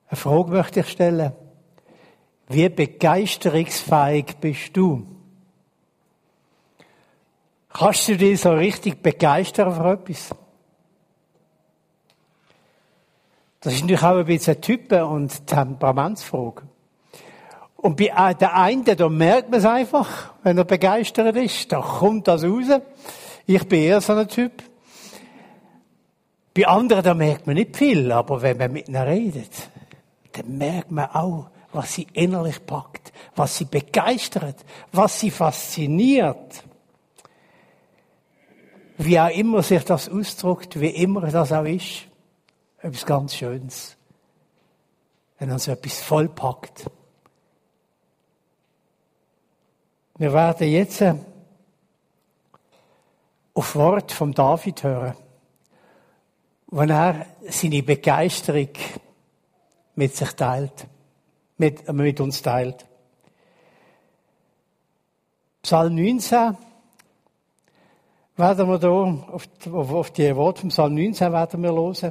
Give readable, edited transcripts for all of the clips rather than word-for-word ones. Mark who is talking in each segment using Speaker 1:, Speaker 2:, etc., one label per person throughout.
Speaker 1: Eine Frage möchte ich stellen. Wie begeisterungsfähig bist du? Kannst du dich so richtig begeistern für etwas? Das ist natürlich auch ein bisschen eine Typen- und Temperamentsfrage. Und bei der einen, da merkt man es einfach, wenn er begeistert ist, da kommt das raus. Ich bin eher so ein Typ. Bei anderen, da merkt man nicht viel, aber wenn man mit ihnen redet, dann merkt man auch, was sie innerlich packt, was sie begeistert, was sie fasziniert. Wie auch immer sich das ausdrückt, wie immer das auch ist, etwas ganz Schönes. Wenn uns etwas vollpackt. Wir werden jetzt auf Wort von David hören, wo er seine Begeisterung mit sich teilt, mit uns teilt. Psalm 19 werden wir hier, auf die Worte vom Psalm 19 werden wir hören.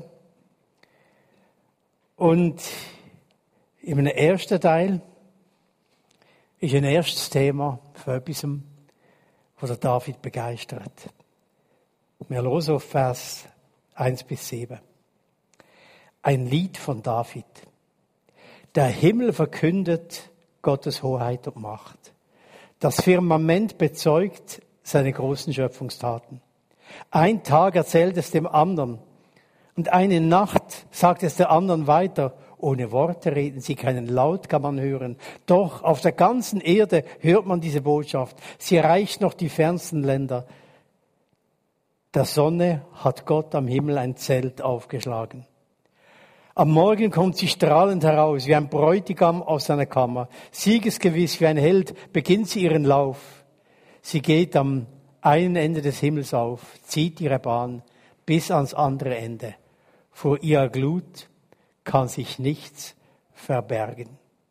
Speaker 1: Und in einem ersten Teil ist ein erstes Thema für etwas, was der David begeistert. Wir hören auf Vers 1-7. Ein Lied von David. Der Himmel verkündet Gottes Hoheit und Macht. Das Firmament bezeugt seine großen Schöpfungstaten. Ein Tag erzählt es dem anderen und eine Nacht sagt es der anderen weiter. Ohne Worte reden sie, keinen Laut kann man hören. Doch auf der ganzen Erde hört man diese Botschaft. Sie erreicht noch die fernsten Länder. Der Sonne hat Gott am Himmel ein Zelt aufgeschlagen. Am Morgen kommt sie strahlend heraus, wie ein Bräutigam aus seiner Kammer. Siegesgewiss wie ein Held beginnt sie ihren Lauf. Sie geht am einen Ende des Himmels auf, zieht ihre Bahn bis ans andere Ende. Vor ihrer Glut kann sich nichts verbergen.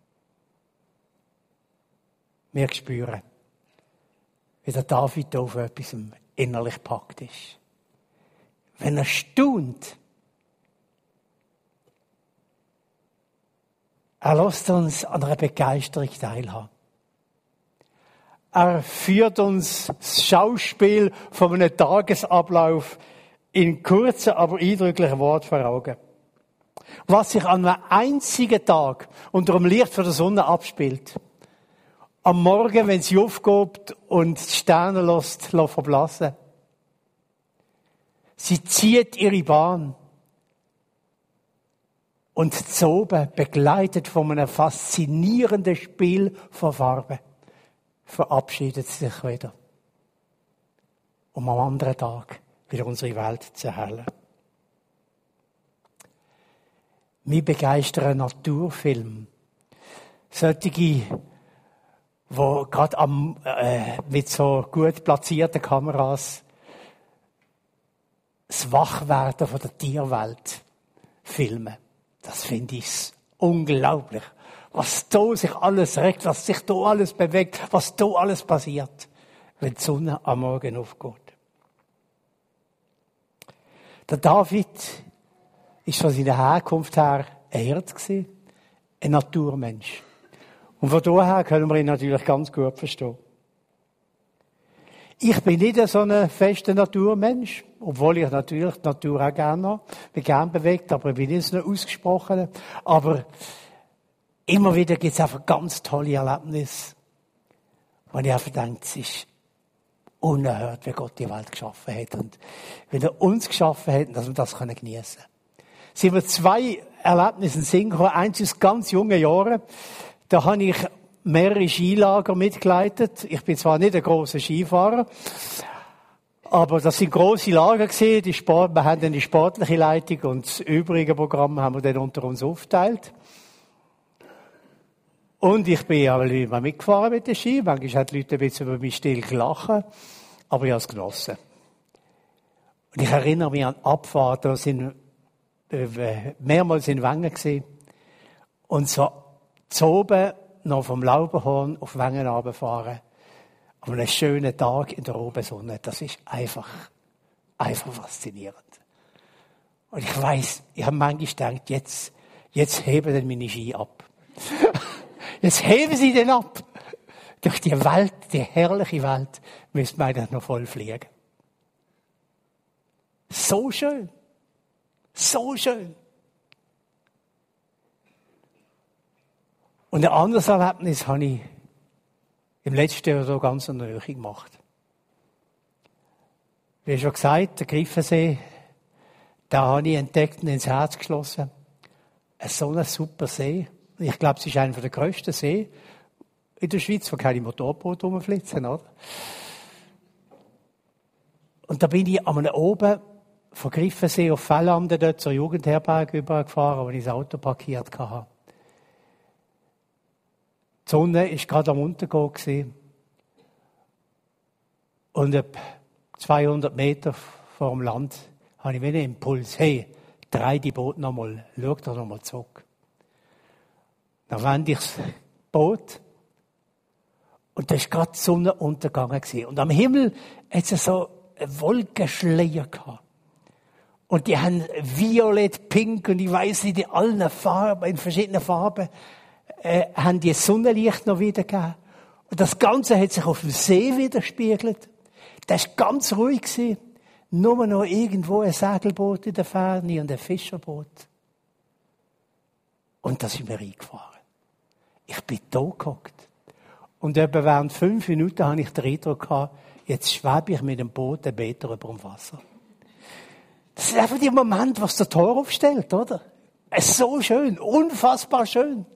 Speaker 1: Wir spüren, wie der David auf etwas innerlich packt ist. Wenn er staunt, er lässt uns an einer Begeisterung teilhaben. Er führt uns das Schauspiel von einem Tagesablauf in kurzen, aber eindrücklichen Worten vor Augen. Was sich an einem einzigen Tag unter dem Licht von der Sonne abspielt. Am Morgen, wenn sie aufgeht und die Sterne lässt verblassen. Sie zieht ihre Bahn. Und zu oben, begleitet von einem faszinierenden Spiel von Farben, verabschiedet sie sich wieder. Um am anderen Tag wieder unsere Welt zu erhellen. Mich begeistern Naturfilme. Solche, die gerade mit so gut platzierten Kameras das Wachwerden von der Tierwelt filmen. Das finde ich unglaublich. Was da sich alles regt, was sich da alles bewegt, was da alles passiert, wenn die Sonne am Morgen aufgeht. Der David ist von seiner Herkunft her ein Hirt gewesen, ein Naturmensch. Und von daher können wir ihn natürlich ganz gut verstehen. Ich bin nicht so ein fester Naturmensch, obwohl ich natürlich die Natur auch gerne habe, bin gern bewegt, aber ich bin nicht so ein ausgesprochener. Aber immer wieder gibt es einfach ganz tolle Erlebnisse, wo ich einfach denke, es ist unerhört, wie Gott die Welt geschaffen hat. Und wenn er uns geschaffen hat, dass wir das geniessen können. Sind wir 2 Erlebnisse in den Sinn gekommen. Eins aus ganz jungen Jahren. Da habe ich mehrere Skilager mitgeleitet. Ich bin zwar nicht ein grosser Skifahrer, aber das sind grosse Lager gewesen. Wir haben dann die sportliche Leitung und das übrige Programm haben wir dann unter uns aufgeteilt. Und ich bin ja immer mitgefahren mit den Ski. Manchmal haben die Leute ein bisschen über mich still gelacht, aber ich habe es genossen. Und ich erinnere mich an Abfahrt, da sind mehrmals in Wengen gewesen. Und so zu oben noch vom Lauberhorn auf Wengen runterfahren. Aber einen schönen Tag in der Abendssonne, das ist einfach faszinierend. Und ich weiss, ich habe manchmal gedacht, jetzt jetzt heben denn meine Ski ab. Jetzt heben sie den ab. Durch die Welt, die herrliche Welt, müsste man eigentlich noch voll fliegen. So schön. So schön. Und ein anderes Erlebnis habe ich im letzten Jahr so ganz in der Nähe gemacht. Wie schon gesagt, der Griffensee, da habe ich entdeckt und ins Herz geschlossen. So ein super See. Ich glaube, es ist einer der grössten See in der Schweiz, wo keine Motorboote rumflitzen, oder? Und da bin ich einmal oben von Griffensee auf Fellanden dort zur Jugendherberge übergefahren, wo ich das Auto parkiert hatte. Die Sonne war gerade am Untergehen. Und etwa 200 Meter vor dem Land habe ich wieder einen Impuls. Hey, dreh die Boot nochmal. Schau doch nochmal zurück. Dann wende ich das Boot. Und da war gerade die Sonne untergegangen. Und am Himmel hat es so einen Wolkenschleier gehabt. Und die haben violett, pink und ich weiss nicht, in allen Farben, in verschiedenen Farben, haben die Sonnenlicht noch wiedergegeben. Und das Ganze hat sich auf dem See widerspiegelt. Das war ganz ruhig gewesen. Nur noch irgendwo ein Segelboot in der Ferne und ein Fischerboot. Und das ist mir reingefahren. Ich bin da gehockt. Und etwa während 5 Minuten hatte ich den Eindruck gehabt, jetzt schwebe ich mit dem Boot 1 Meter über dem Wasser. Das ist einfach der Moment, was der Tor aufstellt, oder? Es ist so schön, unfassbar schön.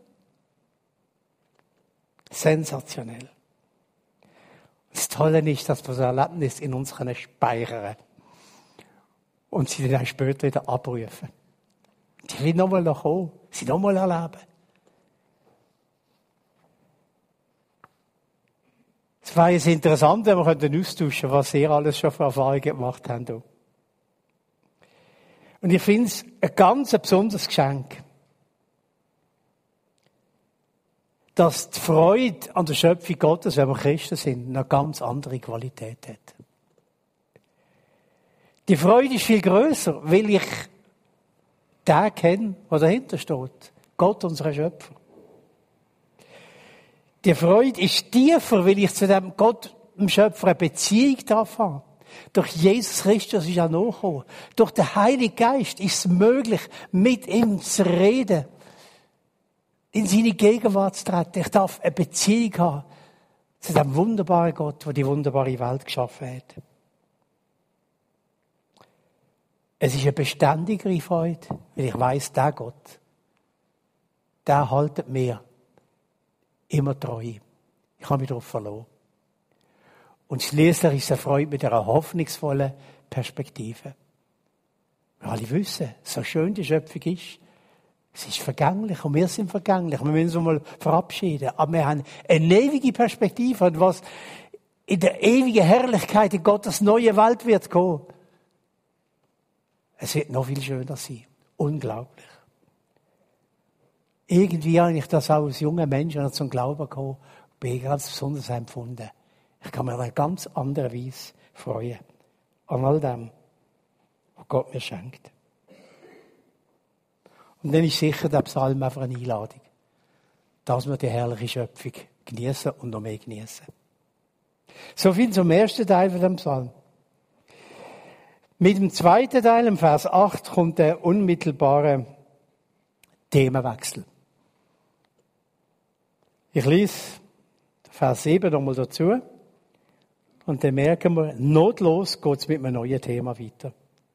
Speaker 1: Sensationell. Das Tolle ist, dass wir so Erlebnisse in uns speichern und sie dann später wieder abrufen. Die will nochmal kommen, sie nochmal erleben. Es wäre jetzt interessant, wenn wir austauschen könnten, was ihr alles schon für Erfahrungen gemacht habt. Und ich finde es ein ganz besonderes Geschenk, dass die Freude an der Schöpfung Gottes, wenn wir Christen sind, eine ganz andere Qualität hat. Die Freude ist viel grösser, weil ich den kenne, der dahinter steht. Gott, unser Schöpfer. Die Freude ist tiefer, weil ich zu dem Gott, dem Schöpfer, eine Beziehung darf haben. Durch Jesus Christus ist er nachgekommen. Durch den Heiligen Geist ist es möglich, mit ihm zu reden. In seine Gegenwart zu treten. Ich darf eine Beziehung haben zu dem wunderbaren Gott, der die wunderbare Welt geschaffen hat. Es ist eine beständigere Freude, weil ich weiss, der Gott, der haltet mir immer treu. Ich habe mich darauf verloren. Und schließlich ist es eine Freude mit einer hoffnungsvollen Perspektive. Wir alle wissen, so schön die Schöpfung ist, es ist vergänglich und wir sind vergänglich. Wir müssen uns mal verabschieden. Aber wir haben eine ewige Perspektive. Und was in der ewigen Herrlichkeit in Gottes neue Welt wird kommen, es wird noch viel schöner sein. Unglaublich. Irgendwie habe ich das auch als junger Mensch zum Glauben gekommen, bin ich ganz besonders empfunden. Ich kann mir auf eine ganz andere Weise freuen. An all dem, was Gott mir schenkt. Und dann ist sicher der Psalm einfach eine Einladung, dass wir die herrliche Schöpfung genießen und noch mehr genießen. So viel zum ersten Teil von dem Psalm. Mit dem zweiten Teil, im Vers 8, kommt der unmittelbare Themenwechsel. Ich lese Vers 7 nochmal dazu. Und dann merken wir, notlos geht es mit einem neuen Thema weiter.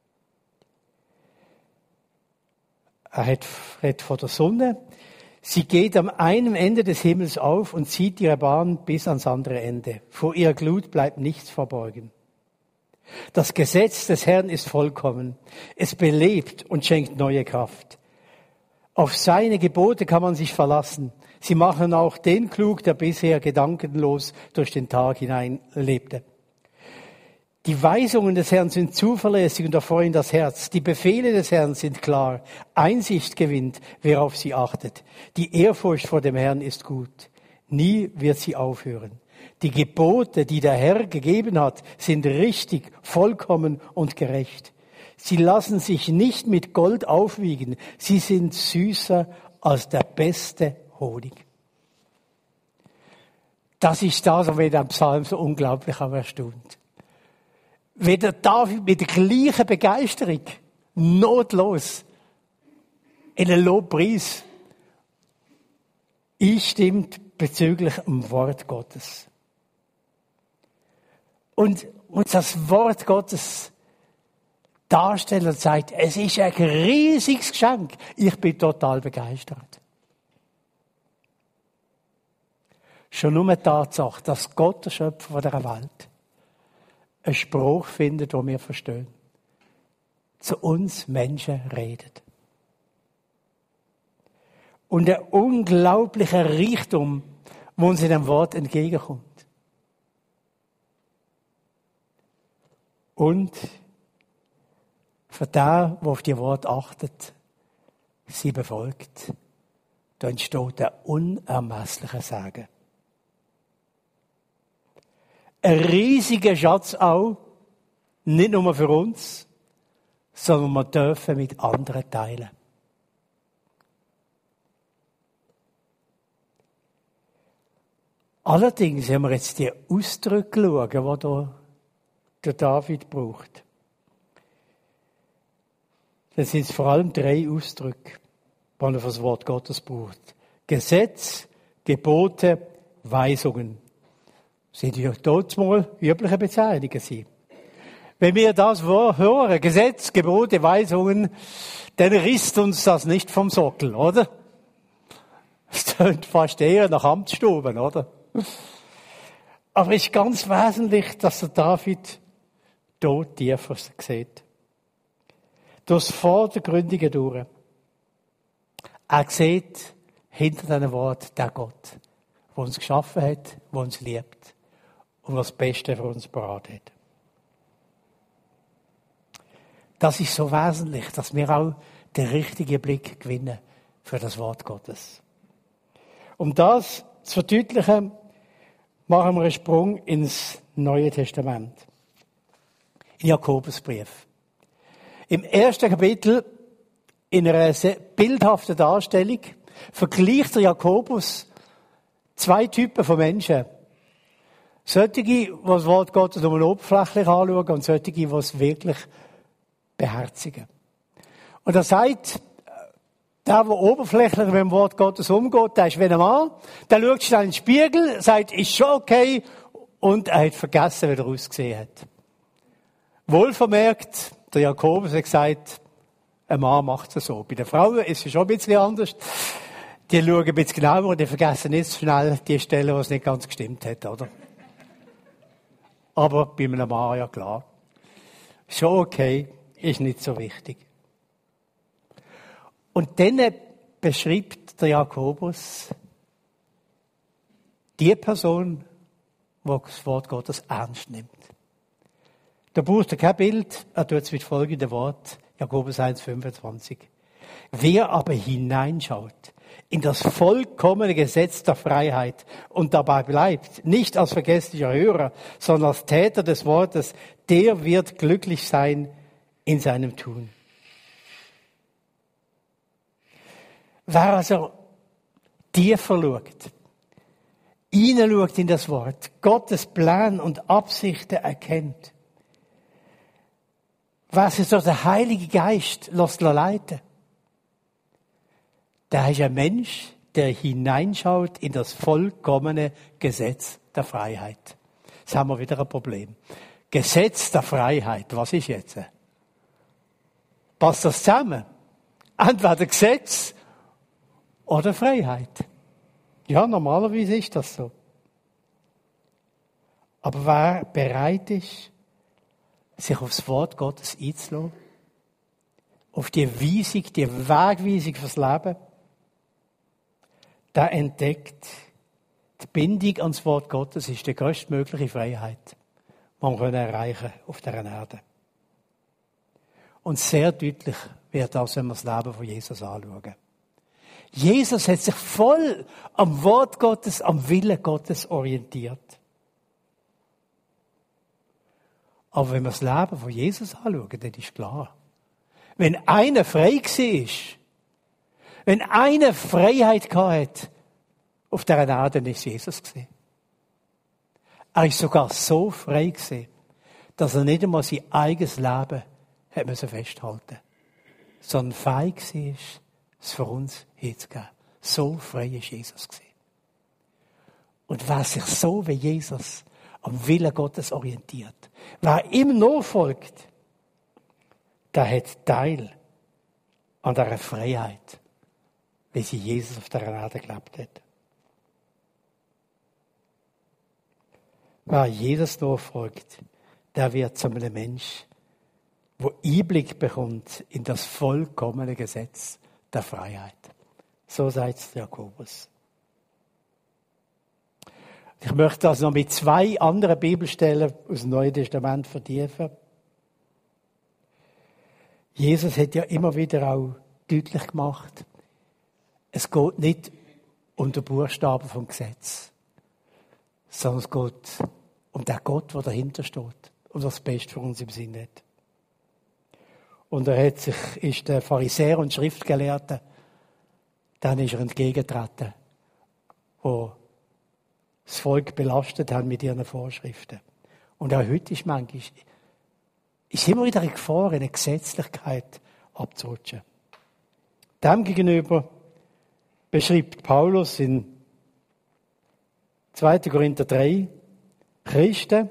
Speaker 1: Er redet von der Sonne. Sie geht am einen Ende des Himmels auf und zieht ihre Bahn bis ans andere Ende. Vor ihrer Glut bleibt nichts verborgen. Das Gesetz des Herrn ist vollkommen. Es belebt und schenkt neue Kraft. Auf seine Gebote kann man sich verlassen. Sie machen auch den klug, der bisher gedankenlos durch den Tag hinein lebte. Die Weisungen des Herrn sind zuverlässig und erfreuen das Herz. Die Befehle des Herrn sind klar. Einsicht gewinnt, wer auf sie achtet. Die Ehrfurcht vor dem Herrn ist gut. Nie wird sie aufhören. Die Gebote, die der Herr gegeben hat, sind richtig, vollkommen und gerecht. Sie lassen sich nicht mit Gold aufwiegen. Sie sind süßer als der beste Honig. Das ist das, was mich am Psalm so unglaublich erstaunt. Wie der David mit der gleichen Begeisterung, notlos, in einen Lobpreis einstimmt bezüglich dem Wort Gottes. Und das Wort Gottes darstellt und sagt, es ist ein riesiges Geschenk. Ich bin total begeistert. Schon nur die Tatsache, dass Gott, der Schöpfer dieser Welt, einen Spruch findet, den wir verstehen. Zu uns Menschen redet. Und der unglaubliche Reichtum, wo uns in dem Wort entgegenkommt. Und für den, der auf die Worte achtet, sie befolgt, da entsteht ein unermesslicher Segen. Ein riesiger Schatz auch, nicht nur für uns, sondern wir dürfen mit anderen teilen. Allerdings, wenn wir jetzt die Ausdrücke schauen, die hier der David braucht, dann sind es vor allem 3 Ausdrücke, die er für das Wort Gottes braucht. Gesetz, Gebote, Weisungen. Das sind ja dort mal übliche Bezeichnungen. Wenn wir das hören, Gesetz, Gebote, Weisungen, dann risst uns das nicht vom Sockel, oder? Es tönt fast eher nach Amtsstuben, oder? Aber es ist ganz wesentlich, dass der David dort tiefer sieht. Durchs Vordergründige durch. Er sieht hinter diesem Wort den Gott, der uns geschaffen hat, der uns liebt und was das Beste für uns parat hat. Das ist so wesentlich, dass wir auch den richtigen Blick gewinnen für das Wort Gottes. Um das zu verdeutlichen, machen wir einen Sprung ins Neue Testament. In Jakobusbrief. Im 1. Kapitel, in einer sehr bildhaften Darstellung, vergleicht der Jakobus 2 Typen von Menschen. Solche, die das Wort Gottes nur oberflächlich anschauen und solche, die es wirklich beherzigen. Und er sagt, der oberflächlich mit dem Wort Gottes umgeht, der ist wie ein Mann, der schaut schnell in den Spiegel, sagt, ist schon okay, und er hat vergessen, wie er ausgesehen hat. Wohlvermerkt, der Jakobus hat gesagt, ein Mann macht es so. Bei den Frauen ist es schon ein bisschen anders. Die schauen ein bisschen genauer und die vergessen nicht so schnell die Stelle, wo es nicht ganz gestimmt hat, oder? Aber bei einem Mann, ja klar. Schon okay, ist nicht so wichtig. Und dann beschreibt der Jakobus die Person, die das Wort Gottes ernst nimmt. Da braucht er kein Bild, er tut es mit folgendem Wort, Jakobus 1,25. Wer aber hineinschaut in das vollkommene Gesetz der Freiheit und dabei bleibt, nicht als vergesslicher Hörer, sondern als Täter des Wortes, der wird glücklich sein in seinem Tun. Wer also tiefer schaut, hineinschaut in das Wort, Gottes Plan und Absichten erkennt, wer sich durch den Heiligen Geist leiten, der ist ein Mensch, der hineinschaut in das vollkommene Gesetz der Freiheit. Jetzt haben wir wieder ein Problem. Gesetz der Freiheit, was ist jetzt? Passt das zusammen? Entweder Gesetz oder Freiheit. Ja, normalerweise ist das so. Aber wer bereit ist, sich aufs Wort Gottes einzulassen, auf die Weisung, die Wegweisung fürs Leben, der entdeckt, die Bindung ans Wort Gottes ist die größtmögliche Freiheit, die wir erreichen auf dieser Erde. Und sehr deutlich wird das, wenn wir das Leben von Jesus anschauen. Jesus hat sich voll am Wort Gottes, am Willen Gottes orientiert. Aber wenn wir das Leben von Jesus anschauen, dann ist klar, Wenn einer frei war, wenn einer Freiheit hatte, auf dieser Erde ist Jesus gewesen. Er ist sogar so frei gewesen, dass er nicht einmal sein eigenes Leben hat müssen festhalten, sondern fähig war, es für uns hinzugeben. So frei ist Jesus gewesen. Und wer sich so wie Jesus am Willen Gottes orientiert, wer ihm nachfolgt, der hat Teil an dieser Freiheit, wie sie Jesus auf der Erde gelebt hat. Wer Jesus nachfolgt, der wird zu einem Mensch, der Einblick bekommt in das vollkommene Gesetz der Freiheit. So sagt es Jakobus. Ich möchte das noch mit 2 anderen Bibelstellen aus dem Neuen Testament vertiefen. Jesus hat ja immer wieder auch deutlich gemacht, es geht nicht um den Buchstaben vom Gesetz, sondern es geht um den Gott, der dahinter steht und was das Beste für uns im Sinn hat. Und ist der Pharisäer und Schriftgelehrte, dann ist er entgegengetreten, wo das Volk belastet haben mit ihren Vorschriften. Und auch heute ist manchmal, ist immer wieder eine Gefahr, in eine Gesetzlichkeit abzurutschen. Demgegenüber beschreibt Paulus in 2. Korinther 3 Christen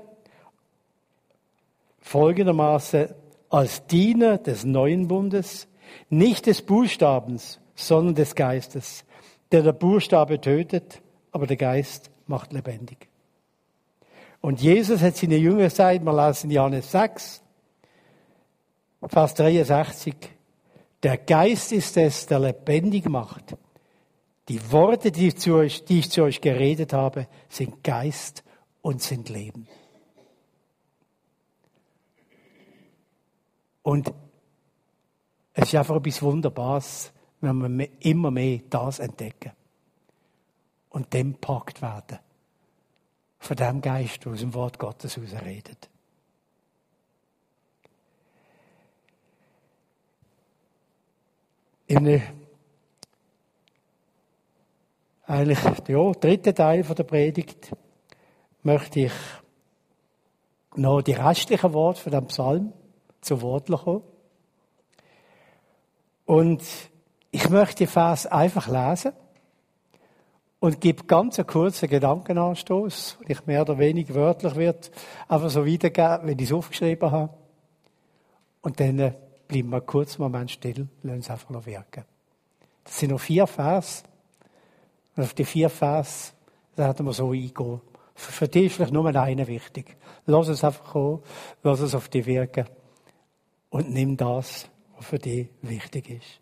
Speaker 1: folgendermaßen als Diener des neuen Bundes, nicht des Buchstabens, sondern des Geistes, der Buchstabe tötet, aber der Geist macht lebendig. Und Jesus hat seine Jünger gesagt, wir lesen Johannes 6, Vers 63, der Geist ist es, der lebendig macht. Die Worte, die ich zu euch geredet habe, sind Geist und sind Leben. Und es ist einfach etwas Wunderbares, wenn wir immer mehr das entdecken und dem gepackt werden. Von dem Geist, der aus dem Wort Gottes heraus redet. Im dritten Teil der Predigt möchte ich noch die restlichen Worte von dem Psalm zu Wort kommen. Und ich möchte den Vers einfach lesen und gebe ganz einen kurzen Gedankenanstoß, den ich mehr oder weniger wörtlich wird, einfach so wiedergeben, wenn ich es aufgeschrieben habe. Und dann bleiben wir einen kurzen Moment still, lassen es einfach noch wirken. Das sind noch 4 Vers. Und auf die 4 Vers werden wir so eingehen. Für dich ist vielleicht nur einer wichtig. Lass es einfach kommen, lass es auf dich wirken und nimm das, was für dich wichtig ist.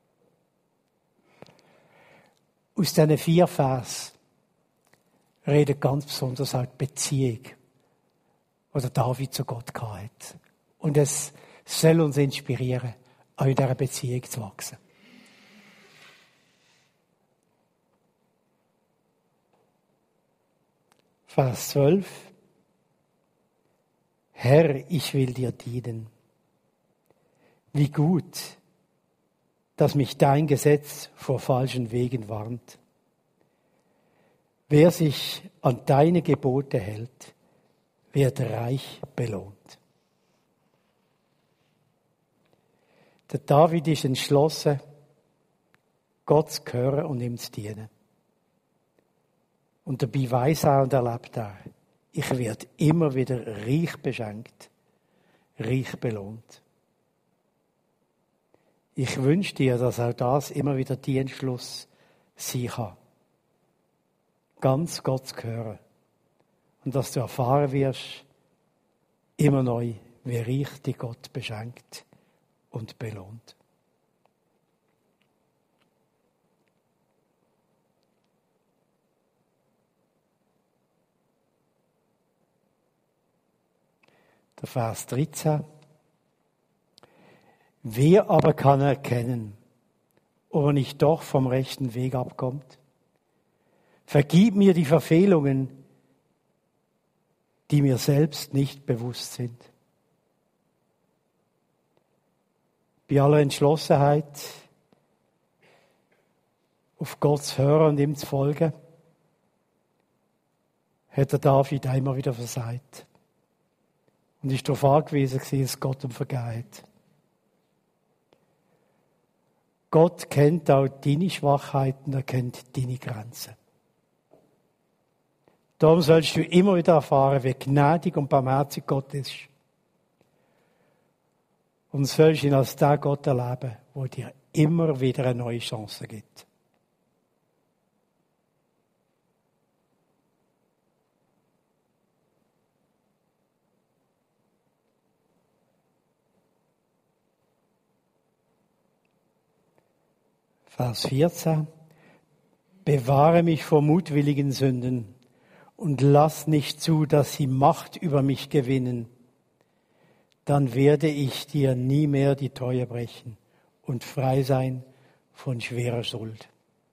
Speaker 1: Aus diesen 4 Vers redet ganz besonders auch die Beziehung, die David zu Gott hatte. Und es soll uns inspirieren, auch in dieser Beziehung zu wachsen. Vers 12. Herr, ich will dir dienen. Wie gut, dass mich dein Gesetz vor falschen Wegen warnt. Wer sich an deine Gebote hält, wird reich belohnt. Der David ist entschlossen, Gott zu hören und ihm zu dienen. Und dabei weiss er und erlebt er, ich werde immer wieder reich beschenkt, reich belohnt. Ich wünsche dir, dass auch das immer wieder die Entschluss sein kann. Ganz Gott zu hören. Und dass du erfahren wirst, immer neu, wie reich dich Gott beschenkt und belohnt. Der Vers 13. Wer aber kann erkennen, ob er nicht doch vom rechten Weg abkommt? Vergib mir die Verfehlungen, die mir selbst nicht bewusst sind. bei aller Entschlossenheit, auf Gott zu hören und ihm zu folgen, hat der David immer wieder versagt. Und ist darauf angewiesen, dass Gott ihm vergeht. Gott kennt auch deine Schwachheiten, er kennt deine Grenzen. Darum sollst du immer wieder erfahren, wie gnädig und barmherzig Gott ist. Und sollst ihn als der Gott erleben, der dir immer wieder eine neue Chance gibt. Vers 14. Bewahre mich vor mutwilligen Sünden und lass nicht zu, dass sie Macht über mich gewinnen. Dann werde ich dir nie mehr die Treue brechen und frei sein von schwerer Schuld.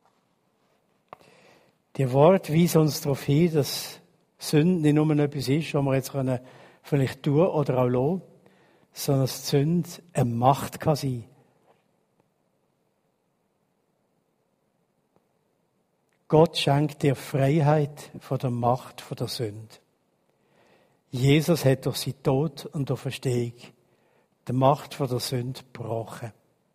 Speaker 1: Die Wort weist uns darauf hin, dass Sünde nicht nur etwas ist, was wir jetzt vielleicht tun oder auch lassen, sondern dass Sünde eine Macht kann sein. Gott schenkt dir Freiheit von der Macht von der Sünde. Jesus hat durch seinen Tod und durch Verstehung die Macht von der Sünde gebrochen.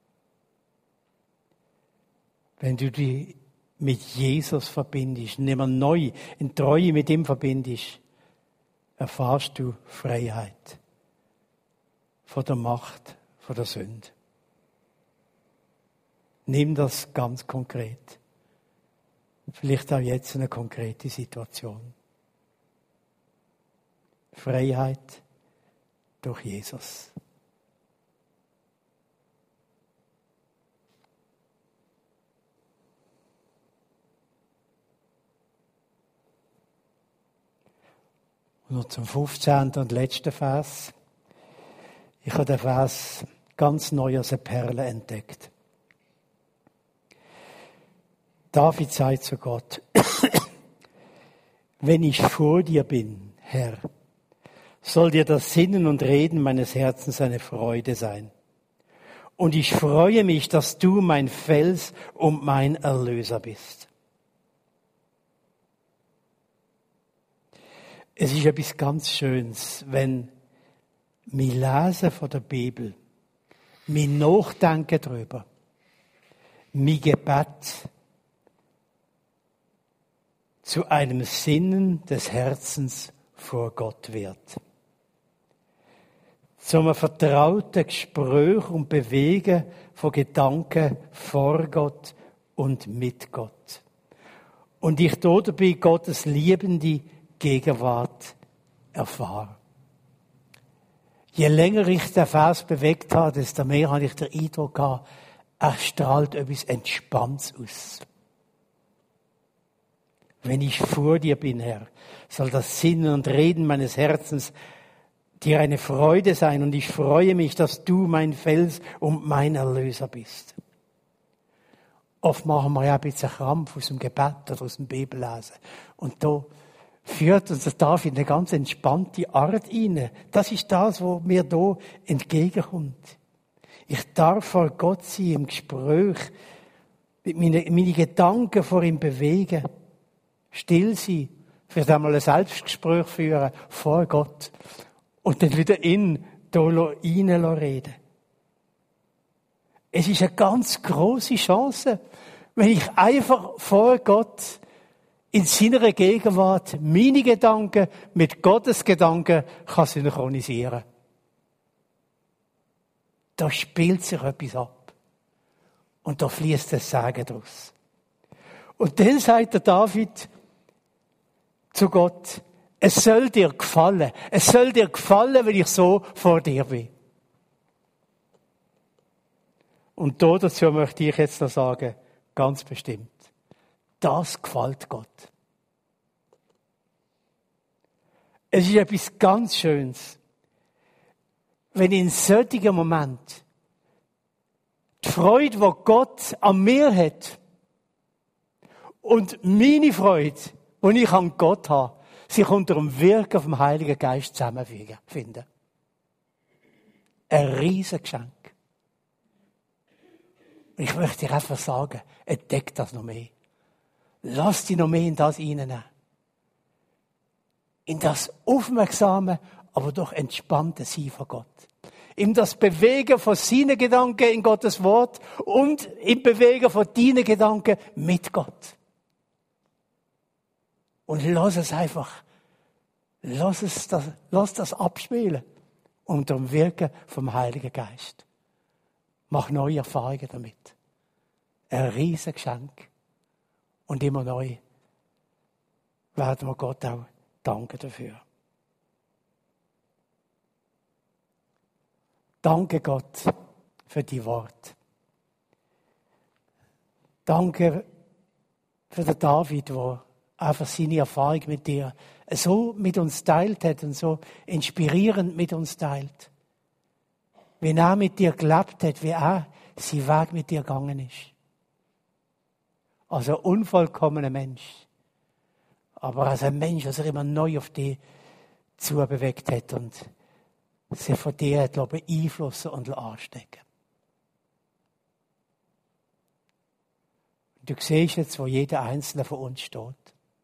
Speaker 1: Wenn du dich mit Jesus verbindest, nicht mehr neu in Treue mit ihm verbindest, erfahrst du Freiheit von der Macht von der Sünde. Nimm das ganz konkret. Vielleicht auch jetzt eine konkrete Situation. Freiheit durch Jesus. Und noch zum 15. und letzten Vers. Ich habe den Vers ganz neu als eine Perle entdeckt. David sagt zu Gott, wenn ich vor dir bin, Herr, soll dir das Sinnen und Reden meines Herzens eine Freude sein. Und ich freue mich, dass du mein Fels und mein Erlöser bist. Es ist etwas ganz Schönes, wenn wir lesen von der Bibel, wir nachdenken darüber, mein Gebet zu einem Sinnen des Herzens vor Gott wird. Zu einem vertrauten Gespräch und Bewegen von Gedanken vor Gott und mit Gott. Und ich dabei Gottes liebende Gegenwart erfahre. Je länger ich den Vers bewegt habe, desto mehr habe ich den Eindruck gehabt, er strahlt etwas Entspanntes aus. Wenn ich vor dir bin, Herr, soll das Sinnen und Reden meines Herzens dir eine Freude sein und ich freue mich, dass du mein Fels und mein Erlöser bist. Oft machen wir ja ein bisschen Krampf aus dem Gebet oder aus dem Bibellesen. Und da führt uns das David in eine ganz entspannte Art rein. Das ist das, was mir da entgegenkommt. Ich darf vor Gott sein, im Gespräch, meine Gedanken vor ihm bewegen. Still sein, vielleicht einmal ein Selbstgespräch führen vor Gott und dann wieder da reden. Es ist eine ganz grosse Chance, wenn ich einfach vor Gott in seiner Gegenwart meine Gedanken mit Gottes Gedanken kann synchronisieren. Da spielt sich etwas ab und da fließt das Segen daraus. Und dann sagt der David zu Gott, es soll dir gefallen. Es soll dir gefallen, wenn ich so vor dir bin. Und dazu möchte ich jetzt noch sagen, ganz bestimmt, das gefällt Gott. Es ist etwas ganz Schönes, wenn in solchen Moment die Freude, die Gott an mir hat, und meine Freude, die ich an Gott habe, sich unter dem Wirken vom Heiligen Geist zusammenfinden. Ein Riesengeschenk. Und ich möchte dir einfach sagen, entdeck das noch mehr. Lass dich noch mehr in das hineinnehmen. In das aufmerksame, aber doch entspannte Sein von Gott. In das Bewegen von seinen Gedanken in Gottes Wort und im Bewegen von deinen Gedanken mit Gott. Und lass es einfach, lass das abspielen unter dem Wirken vom Heiligen Geist. Mach neue Erfahrungen damit. Ein riesiges Geschenk. Und immer neu werden wir Gott auch danken dafür. Danke Gott für die Worte. Danke für den David, der einfach seine Erfahrung mit dir so mit uns teilt hat und so inspirierend mit uns teilt. Wie er mit dir gelebt hat, wie er sein Weg mit dir gegangen ist. Also ein unvollkommener Mensch. Aber als ein Mensch, der sich immer neu auf dich zubewegt hat und sich von dir hat beeinflussen und anstecken. Du siehst jetzt, wo jeder Einzelne von uns steht.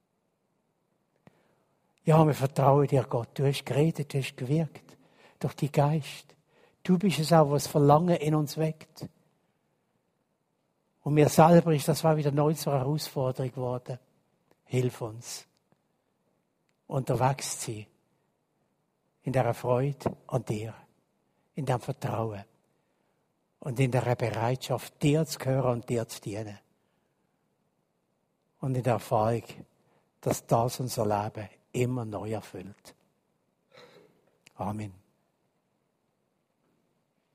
Speaker 1: Ja, wir vertrauen dir, Gott. Du hast geredet, du hast gewirkt. Durch die Geist. Du bist es auch, was Verlangen in uns weckt. Und mir selber ist das wieder neu zur Herausforderung geworden. Hilf uns, unterwegs zu sein. In dieser Freude an dir. In diesem Vertrauen. Und in dieser Bereitschaft, dir zu hören und dir zu dienen. Und in der Erfahrung, dass das unser Leben immer neu erfüllt. Amen.